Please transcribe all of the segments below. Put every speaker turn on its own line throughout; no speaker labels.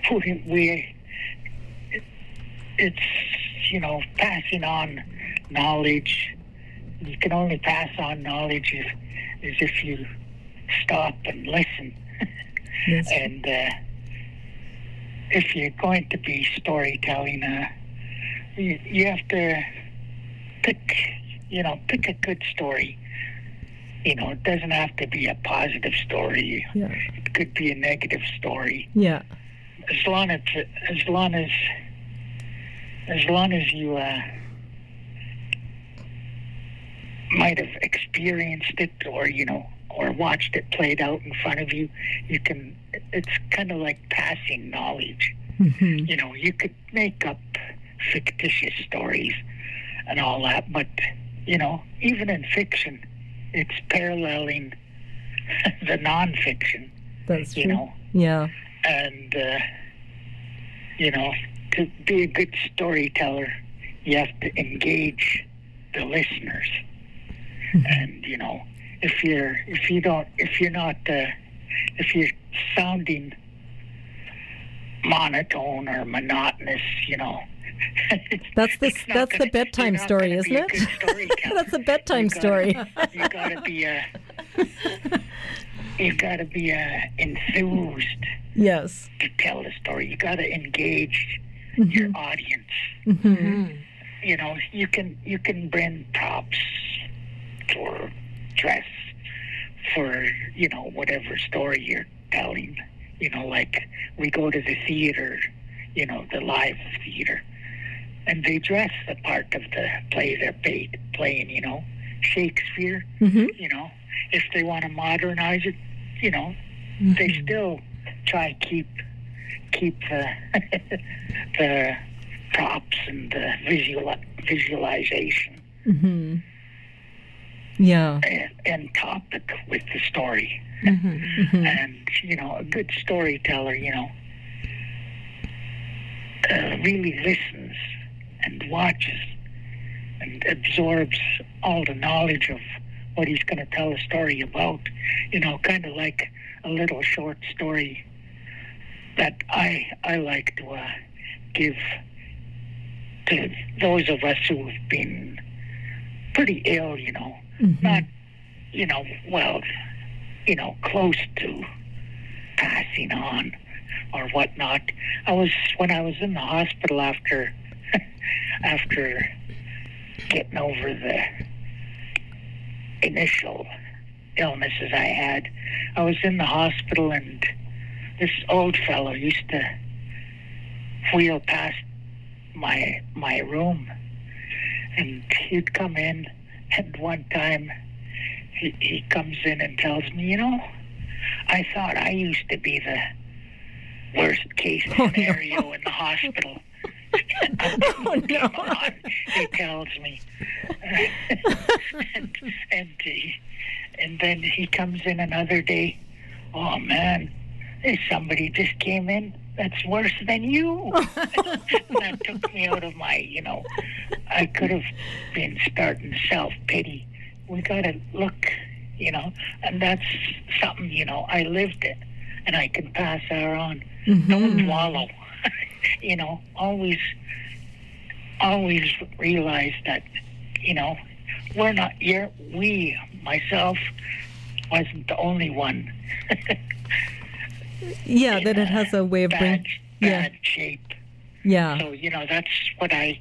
we it's passing on knowledge. You can only pass on knowledge if you stop and listen.
Yes.
And if you're going to be storytelling, you have to pick a good story. It doesn't have to be a positive story.
Yeah.
It could be a negative story.
Yeah.
As long as you might have experienced it, or watched it played out in front of you, it's kind of like passing knowledge.
Mm-hmm.
You could make up fictitious stories and all that, but even in fiction, it's paralleling the non-fiction.
That's true.
Yeah. And to be a good storyteller, you have to engage the listeners.
Mm-hmm.
And if you're sounding monotone or monotonous,
that's the bedtime story, isn't it? That's a bedtime story.
You gotta be enthused.
Yes.
To tell the story, you gotta engage your audience.
Mm-hmm.
You can bring props or dress for whatever story you're telling. Like we go to the theater, the live theater, and they dress the part of the play they're playing. Shakespeare.
Mm-hmm.
If they want to modernize it, they still try keep the props and the visualization.
Mm-hmm. Yeah.
And topic with the story.
Mm-hmm.
And, a good storyteller, really listens and watches and absorbs all the knowledge of what he's going to tell a story about. Kind of like a little short story that I like to give to those of us who have been pretty ill,
Mm-hmm.
not, close to passing on or whatnot. When I was in the hospital after getting over the initial illnesses I had, I was in the hospital, and this old fellow used to wheel past my room, and he'd come in, and one time he comes in and tells me, I thought I used to be the worst case scenario in the hospital.
Oh, no.
He tells me. and then he comes in another day. Oh, man, somebody just came in that's worse than you. That took me out of my, I could have been starting self-pity. We got to look, and that's something, I lived it, and I can pass that on.
Mm-hmm.
Don't wallow. Always realize that, myself, wasn't the only one.
Yeah, that it has a way of bad
shape.
Yeah.
So, that's what I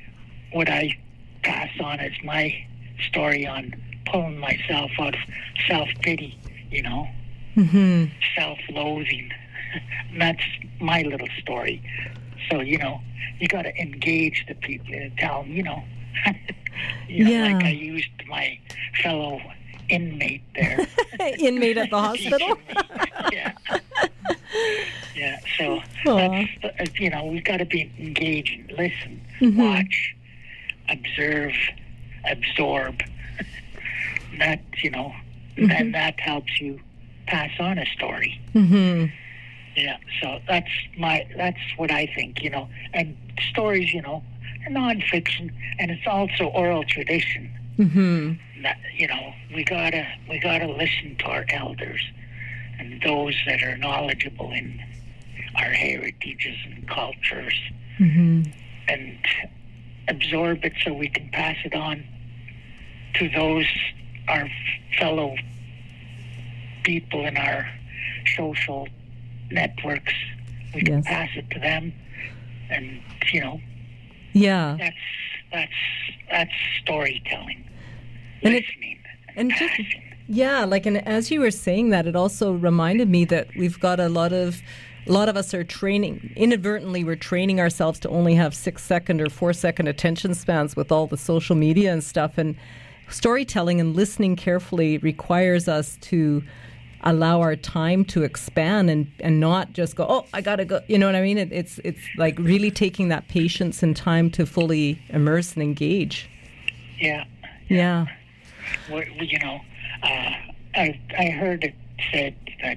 pass on as my story on pulling myself out of self-pity,
Mm-hmm.
self-loathing. And that's my little story. So, you got to engage the people and tell them, like I used my fellow inmate there.
Inmate at the hospital?
Yeah. Yeah, so that's, we've got to be engaging, listen, watch, observe, absorb. That, and that helps you pass on a story.
Mm-hmm.
Yeah, so that's what I think, and stories, are nonfiction, and it's also oral tradition.
Mm-hmm.
That, we gotta listen to our elders and those that are knowledgeable in our heritages and cultures
Mm-hmm.
and absorb it so we can pass it on to those, our fellow people in our social networks. We can
Yes.
pass it to them, and
Yeah.
that's storytelling,
And it-
listening,
and just-
passion.
Yeah, and as you were saying that, it also reminded me that we've got a lot of us are inadvertently we're training ourselves to only have 6-second or 4-second attention spans with all the social media and stuff. And storytelling and listening carefully requires us to allow our time to expand and not just go, oh, I gotta go. You know what I mean? It's like really taking that patience and time to fully immerse and engage.
Yeah.
Yeah.
Well, I heard it said that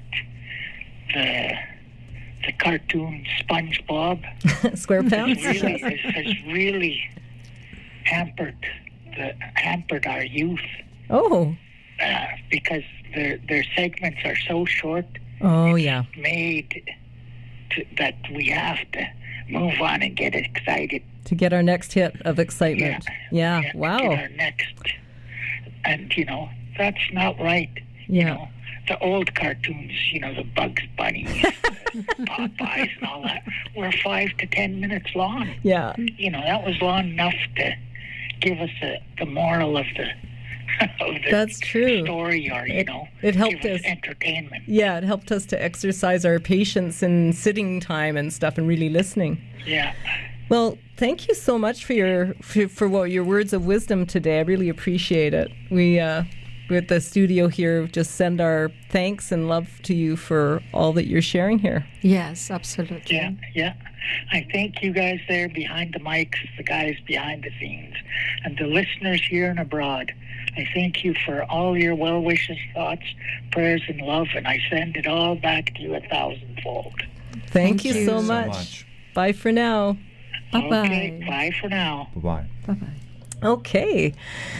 the cartoon SpongeBob
SquarePants.
has really hampered our youth
Oh.
because their segments are so short.
Oh,
It's
yeah.
made that we have to move on and get excited.
To get our next hit of excitement. Yeah.
Get
Wow.
our next, and that's not right.
Yeah.
The old cartoons, the Bugs Bunny, Popeyes, and all that, were 5 to 10 minutes long.
Yeah.
That was long enough to give us the moral of the
That's true.
story, or
it helped
give
us.
entertainment.
Yeah, it helped us to exercise our patience and sitting time and stuff and really listening.
Yeah.
Well, thank you so much for your words of wisdom today. I really appreciate it. We with the studio here just send our thanks and love to you for all that you're sharing here.
Yes, absolutely.
Yeah. I thank you guys there behind the mics, the guys behind the scenes, and the listeners here and abroad. I thank you for all your well wishes, thoughts, prayers, and love, and I send it all back to you 1,000-fold.
Thank you
you
so
so
much. Bye for now.
Bye-bye.
Okay, bye for now.
Bye-bye.
Bye-bye.
Okay.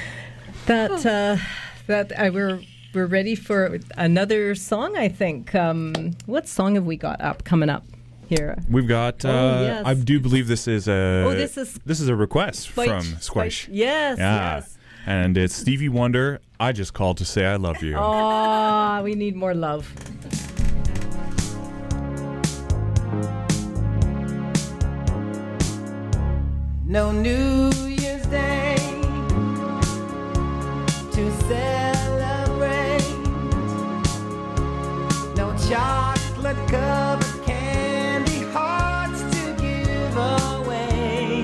We're ready for another song, I think. What song have we got coming up here?
We've got.
yes.
I do believe this is a.
this is
a request from Squish.
Yes,
Yeah.
yes.
And it's Stevie Wonder. I just called to say I love you.
Oh, we need more love.
No New Year's Day to celebrate. No chocolate covered candy hearts to give away.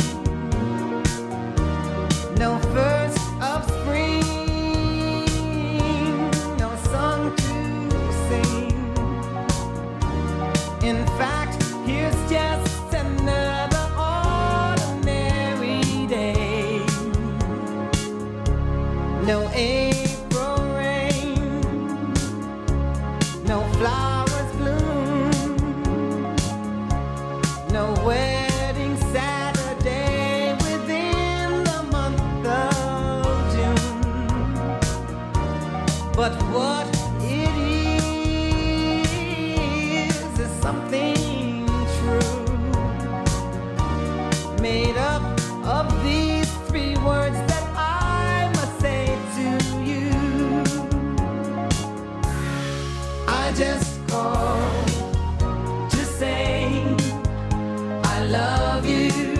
No first of spring, no song to sing. In fact, here's just another ordinary day. No April rain, no flowers bloom, no wedding Saturday within the month of June. But what it is something true, made up of these 3 words that I must say to you. I just called to say I love you.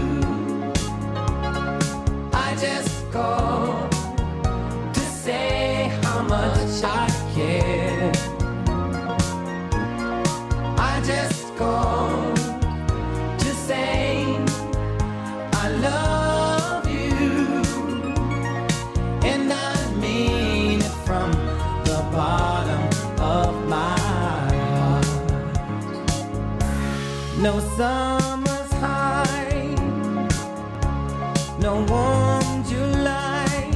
I just called to say how much I care. I just called to say I love you, and I mean it from the bottom of my heart. No summer's high, no warm July,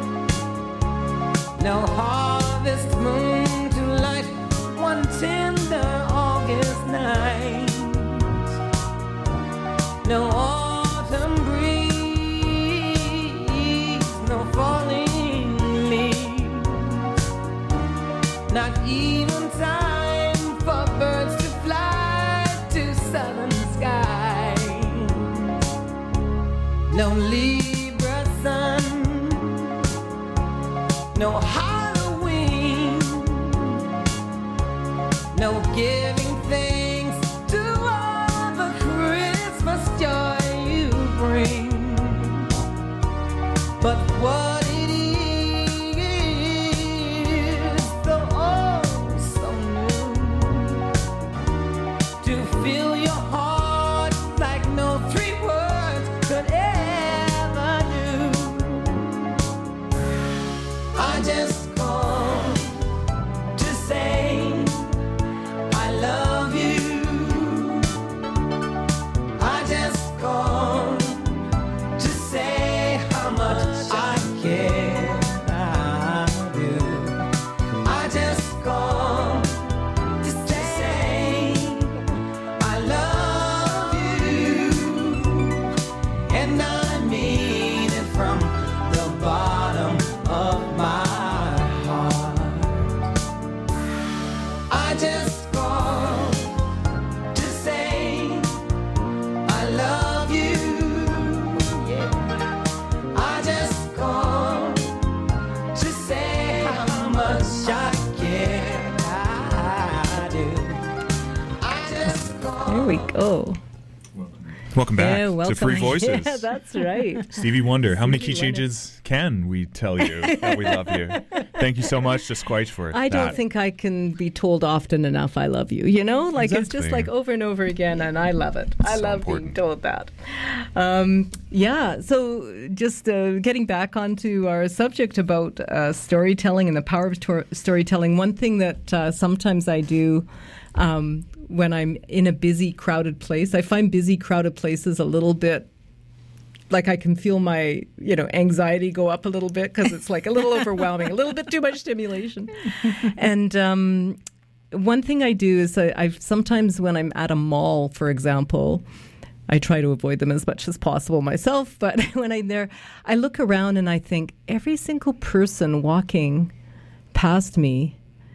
no harvest moon to light one tender August night. No autumn breeze, no falling leaves, not even time for birds to fly to no Libra sun, no Halloween, no giving thanks to all the Christmas joy you bring. But what it is, so oh so new, to fill your heart like no three words could ever do. I just called to say I love you. I just called to say how much I care. I do. I just called to say I love you, and I mean it from the bottom of my heart. I just called to say I love you. Yeah. I just called to say how much I care. I do. I just called.
There we go.
Welcome back
Yeah,
to
welcome.
Free Voices.
Yeah, that's right.
Stevie Wonder. How many key
Stevie Wonder.
changes can we tell you that we love you? Thank you so much, just quite for
I don't
that.
think I can be told often enough I love you. You know, like it's just
Exactly.
like over and over again, and I love it. I
So
love being
important.
told that. Yeah. So just getting back onto our subject about storytelling and the power of storytelling. One thing that sometimes I do. When I'm in a busy, crowded place, I find busy, crowded places a little bit like I can feel my, anxiety go up a little bit because it's like a little overwhelming, a little bit too much stimulation. And one thing I do is I've sometimes when I'm at a mall, for example, I try to avoid them as much as possible myself. But when I'm there, I look around and I think every single person walking past me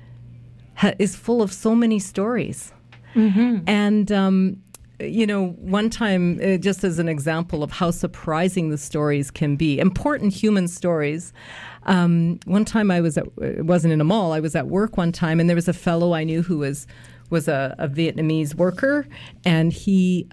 is full of so many stories. Mm-hmm. And, one time, just as an example of how surprising the stories can be, important human stories. One time it wasn't in a mall, I was at work one time, and there was a fellow I knew who was a Vietnamese worker, and he...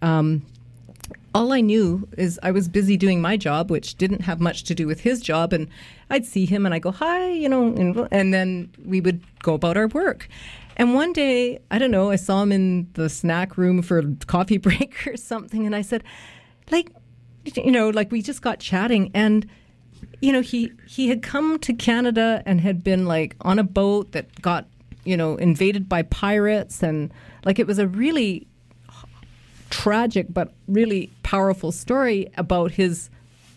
all I knew is I was busy doing my job, which didn't have much to do with his job. And I'd see him and I go, hi, and then we would go about our work. And one day, I don't know, I saw him in the snack room for a coffee break or something. And I said, we just got chatting. And, he had come to Canada and had been like on a boat that got, invaded by pirates. And like it was a really tragic but really powerful story about his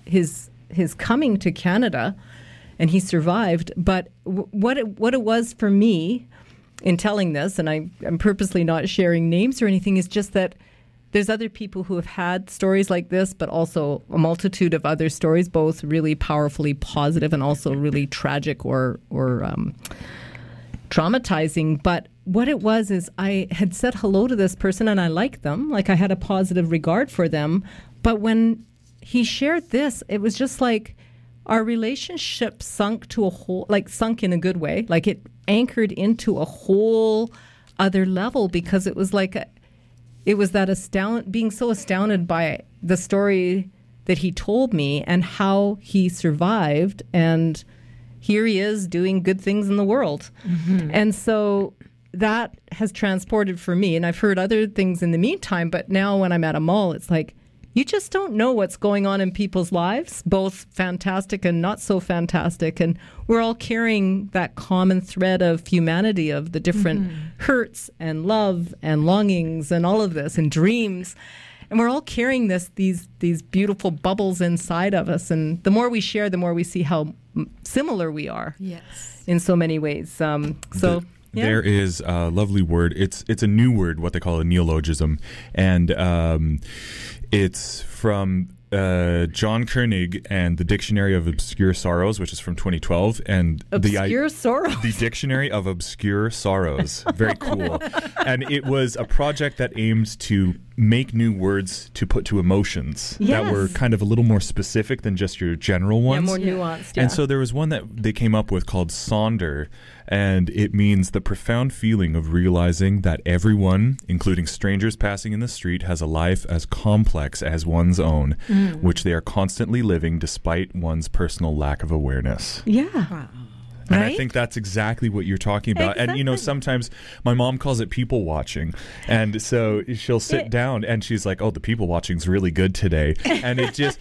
coming to Canada, and he survived. But what it was for me in telling this, and I'm purposely not sharing names or anything, is just that there's other people who have had stories like this, but also a multitude of other stories, both really powerfully positive and also really tragic or traumatizing. But what it was is I had said hello to this person and I liked them, like I had a positive regard for them. But when he shared this, it was just like our relationship sunk in a good way. Like it anchored into a whole other level, because it was like it was that being so astounded by the story that he told me and how he survived, and here he is doing good things in the world. Mm-hmm. And so that has transported for me, and I've heard other things in the meantime, but now when I'm at a mall, it's like, you just don't know what's going on in people's lives, both fantastic and not so fantastic. And we're all carrying that common thread of humanity, of the different hurts and love and longings and all of this and dreams. And we're all carrying these beautiful bubbles inside of us. And the more we share, the more we see how similar we are.
Yes.
In so many ways. Yeah.
There is a lovely word. It's a new word, what they call a neologism. And it's from John Koenig and the Dictionary of Obscure Sorrows, which is from 2012. And
Obscure Sorrows?
The Dictionary of Obscure Sorrows. Very cool. And it was a project that aimed to make new words to put to emotions that
Yes.
were kind of a little more specific than just your general
Yeah,
ones.
more nuanced. Yeah.
And so there was one that they came up with called Sonder, and it means the profound feeling of realizing that everyone, including strangers passing in the street, has a life as complex as one's own, which they are constantly living despite one's personal lack of awareness.
yeah.
And I
Right?
think that's exactly what you're talking about. And, you know,
Exactly.
sometimes my mom calls it people watching. And so she'll sit down and she's like, oh, the people watching's really good today. And it just,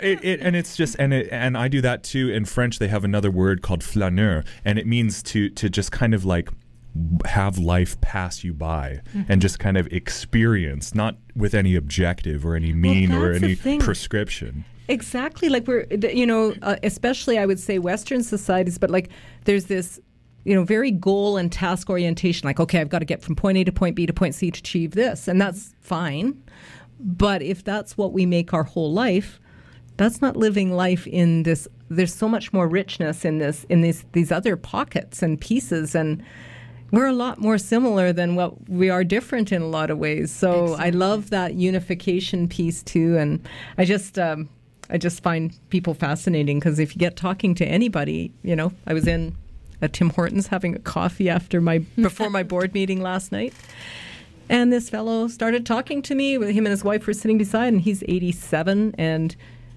and I do that too. In French, they have another word called flâneur. And it means to just kind of like have life pass you by and just kind of experience, not with any objective or any mean or
that's the
any
thing.
prescription.
Exactly. Like especially I would say Western societies, but like there's this, very goal and task orientation. Like, okay, I've got to get from point A to point B to point C to achieve this. And that's fine. But if that's what we make our whole life, that's not living life in this. There's so much more richness in these other pockets and pieces. And we're a lot more similar than what we are different in a lot of ways. So I love that unification piece too. And I just find people fascinating because if you get talking to anybody, I was in at Tim Hortons having a coffee before my board meeting last night. And this fellow started talking to me. Him and his wife were sitting beside, and he's 87. And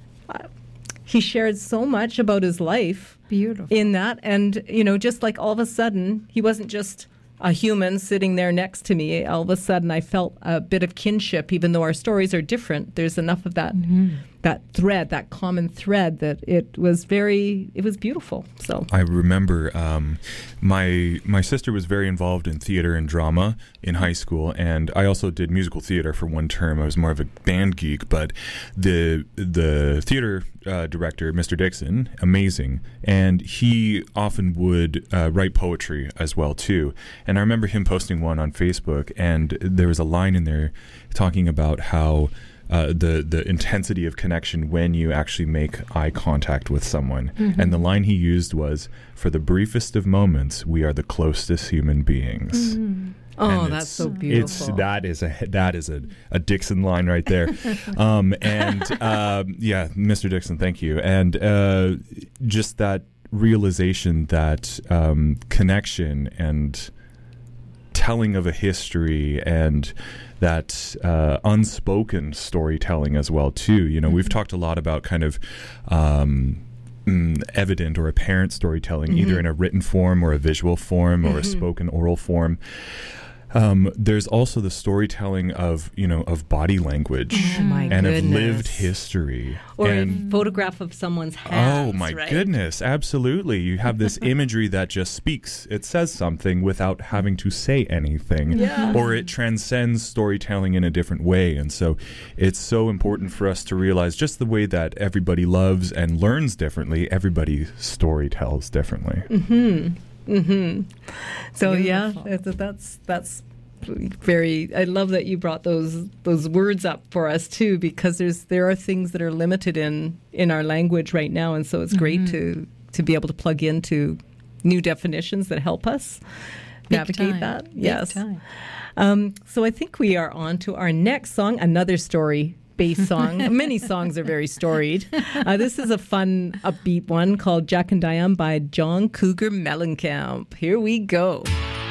he shared so much about his life.
Beautiful.
In that. And, just like all of a sudden, he wasn't just a human sitting there next to me. All of a sudden, I felt a bit of kinship, even though our stories are different. There's enough of that that thread, that common thread, that it was beautiful. So
I remember my sister was very involved in theater and drama in high school, and I also did musical theater for one term. I was more of a band geek, but the theater director, Mr. Dixon, amazing, and he often would write poetry as well too. And I remember him posting one on Facebook, and there was a line in there talking about how the intensity of connection when you actually make eye contact with someone. And the line he used was, "For the briefest of moments, we are the closest human beings."
oh,
And
that's so beautiful.
That is a Dixon line right there. Yeah, Mr. Dixon, thank you. And just that realization that connection and telling of a history and that unspoken storytelling as well too. We've talked a lot about kind of evident or apparent storytelling, either in a written form or a visual form or a spoken oral form. There's also the storytelling of body language
my
and of
goodness.
lived history.
Or
and
a photograph of someone's hands.
oh my
right?
goodness, absolutely. You have this imagery that just speaks. It says something without having to say anything.
Yeah.
Or it transcends storytelling in a different way. And so it's so important for us to realize just the way that everybody loves and learns differently, everybody story tells differently.
So
Beautiful.
yeah, that's very. I love that you brought those words up for us too, because there are things that are limited in our language right now, and so it's great to be able to plug into new definitions that help us navigate that.
Big
Yes.
time.
So I think we are on to our next song, another story based song. Many songs are very storied. This is a fun, upbeat one called Jack and Diane by John Cougar Mellencamp. Here we go.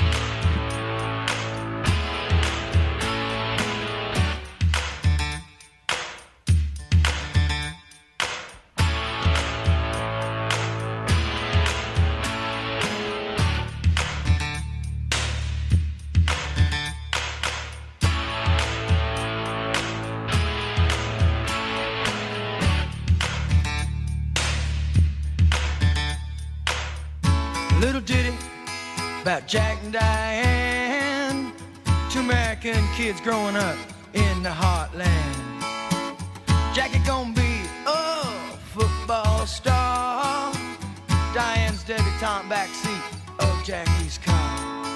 Little ditty about Jack and Diane, two American kids growing up in the heartland. Jackie gonna be a football star, Diane's debutante backseat of Jackie's car.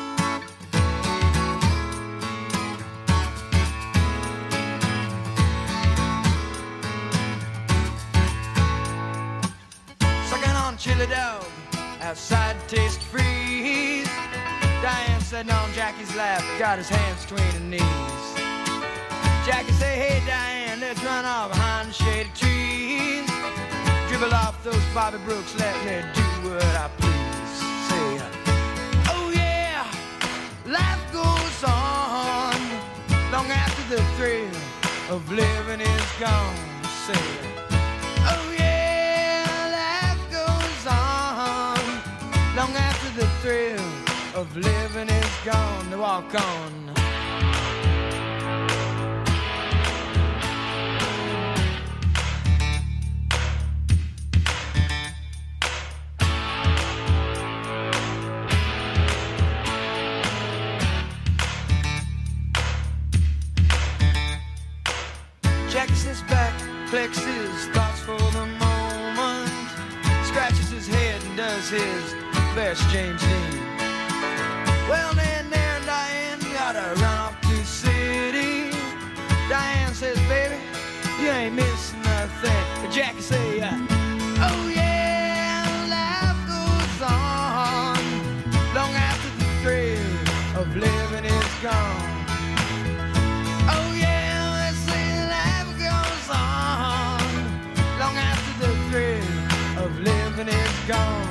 Sucking on chili dog outside Taste Freeze. Diane sitting on Jackie's lap, got his hands between her knees. Jackie say, hey Diane, let's run off behind the shady trees. Dribble off those Bobby Brooks, let me do what I please. Say, oh yeah, life goes on long after the thrill of living is gone. Say, oh yeah, life goes on long after the thrill of living is gone. To walk on. Jackie sits back, collects his thoughts for the moment, scratches his head and does his best James Dean. Well, then there, Diane, gotta run off to the city. Diane says, baby, you ain't missing nothing. But Jackie say, oh yeah, life goes on long after the thrill of living is gone. Oh yeah, they say life goes on long after the thrill of living is gone.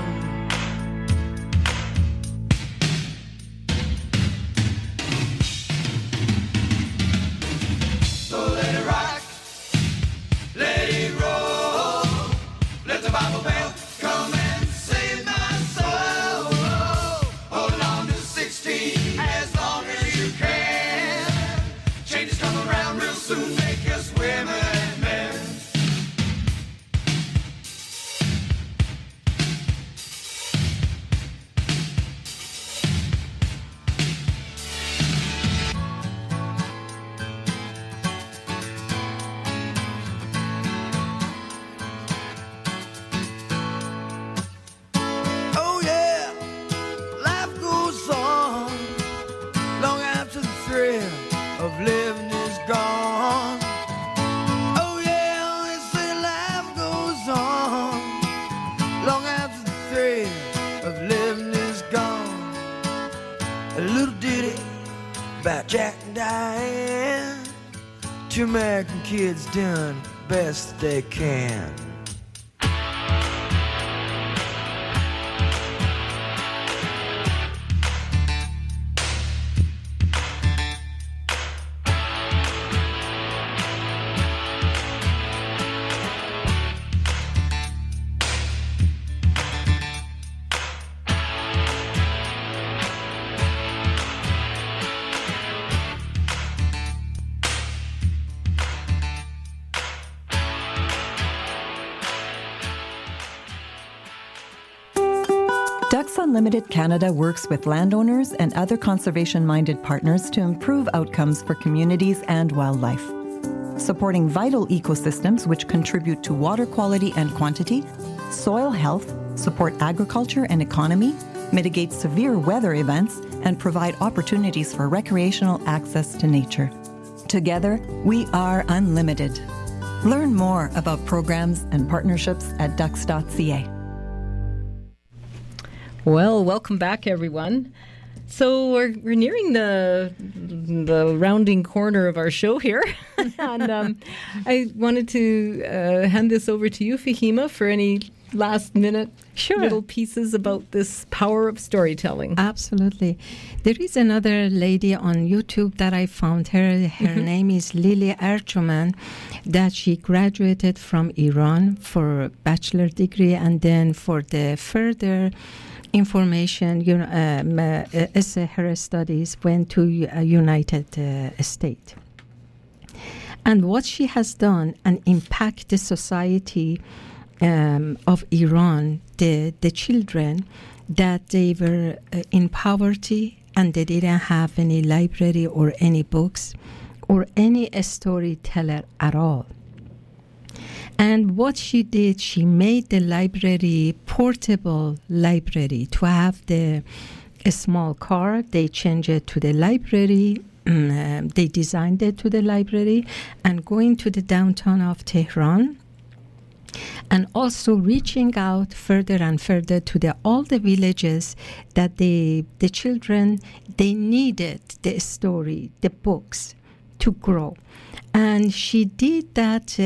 About Jack and Diane, two American kids doing best they can.
Ducks Unlimited Canada works with landowners and other conservation-minded partners to improve outcomes for communities and wildlife. Supporting vital ecosystems which contribute to water quality and quantity, soil health, support agriculture and economy, mitigate severe weather events, and provide opportunities for recreational access to nature. Together, we are unlimited. Learn more about programs and partnerships at ducks.ca.
Well, welcome back, everyone. So we're nearing the rounding corner of our show here, and I wanted to hand this over to you, Fahima, for any last-minute little pieces about this power of storytelling.
Absolutely. There is another lady on YouTube that I found her. Her name is Lily Erjuman, that she graduated from Iran for a bachelor degree, and then for the further information, her studies went to United States. And what she has done and impact the society of Iran, the children, that they were in poverty and they didn't have any library or any books or any storyteller at all. And what she did, she made the library portable library to have a small car. They changed it to the library. They designed it to the library and going to the downtown of Tehran, and also reaching out further and further to all the villages that the children, they needed the story, the books, to grow. And she did that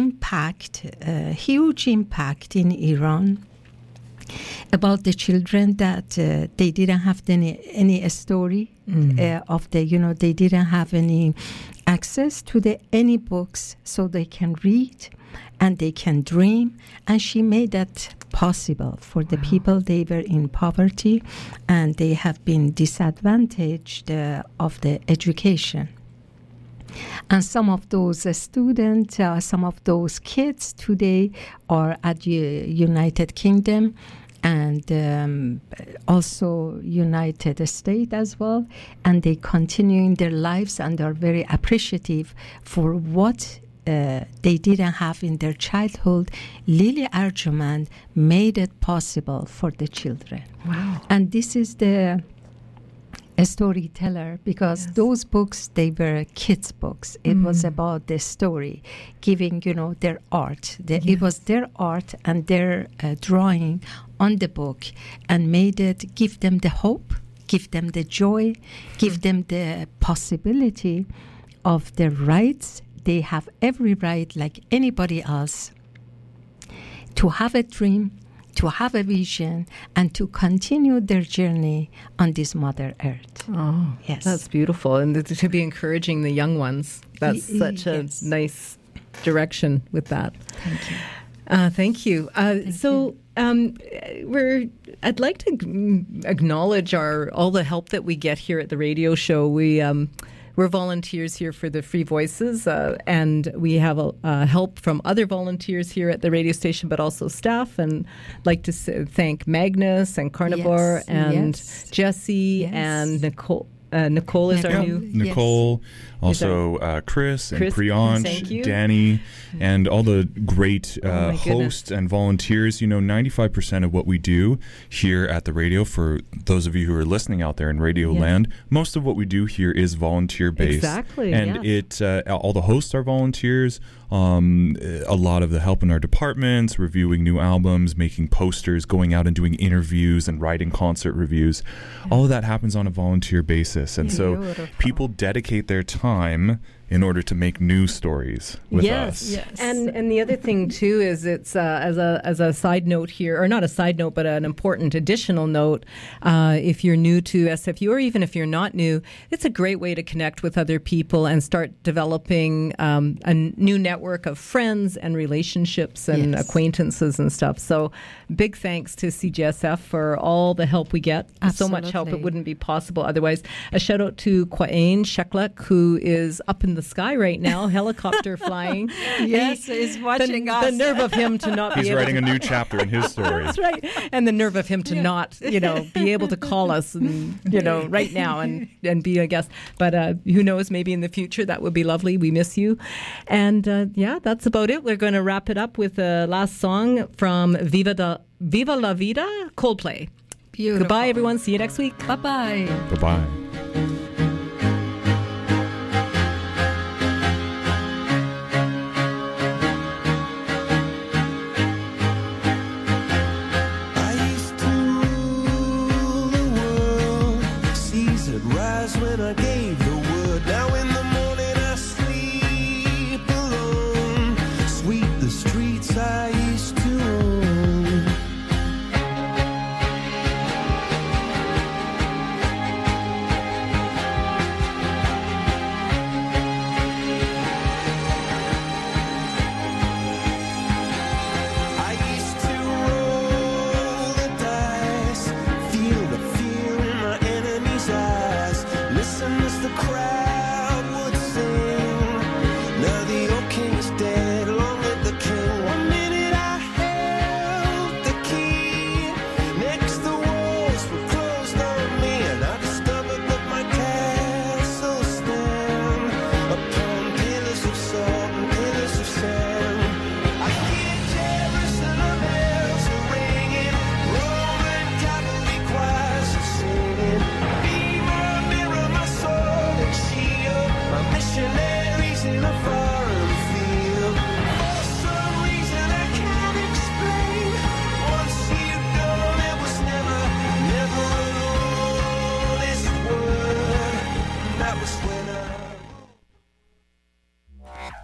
huge impact in Iran about the children that they didn't have any story of the, they didn't have any access to any books so they can read and they can dream. And she made that possible for the people. They were in poverty and they have been disadvantaged of the education. And some of those students, some of those kids today are at the United Kingdom and also United States as well. And they continuing their lives and are very appreciative for what they didn't have in their childhood. Lily Arjuman made it possible for the children.
Wow.
And this is the a storyteller, because those books, they were kids' books. It was about the story, giving, their art. It was their art and their drawing on the book, and made it, give them the hope, give them the joy, give them the possibility of their rights. They have every right, like anybody else, to have a dream, to have a vision, and to continue their journey on this Mother Earth.
Oh, yes. That's beautiful. And to be encouraging the young ones. That's such a nice direction with that.
Thank you.
Thank you. I'd like to acknowledge all the help that we get here at the radio show. We're volunteers here for the Free Voices, and we have help from other volunteers here at the radio station, but also staff. And I'd like to thank Magnus and Carnivore and Jesse and Nicole. Nicole is our new...
Nicole, also Chris and Priyansh, Danny, and all the great hosts and volunteers. 95% of what we do here at the radio, for those of you who are listening out there in Radio Land, most of what we do here is volunteer-based.
Exactly,
and all the hosts are volunteers. A lot of the help in our departments, reviewing new albums, making posters, going out and doing interviews and writing concert reviews. All of that happens on a volunteer basis. And so people dedicate their time in order to make news stories with us.
Yes. And the other thing too is it's as a side note here, or not a side note, but an important additional note. If you're new to SFU, or even if you're not new, it's a great way to connect with other people and start developing a new network of friends and relationships and acquaintances and stuff. So big thanks to CJSF for all the help we get.
Absolutely.
So much help, it wouldn't be possible otherwise. A shout out to Quain Sheklek, who is up in the sky right now, helicopter flying.
He's watching us.
The nerve of him to not
He's writing a new chapter in his story.
That's right. And the nerve of him to not, be able to call us and, right now and be a guest. But who knows, maybe in the future that would be lovely. We miss you. And that's about it. We're going to wrap it up with the last song from Viva La Vida, Coldplay.
Beautiful.
Goodbye, everyone. See you next week.
Bye-bye.
Bye-bye.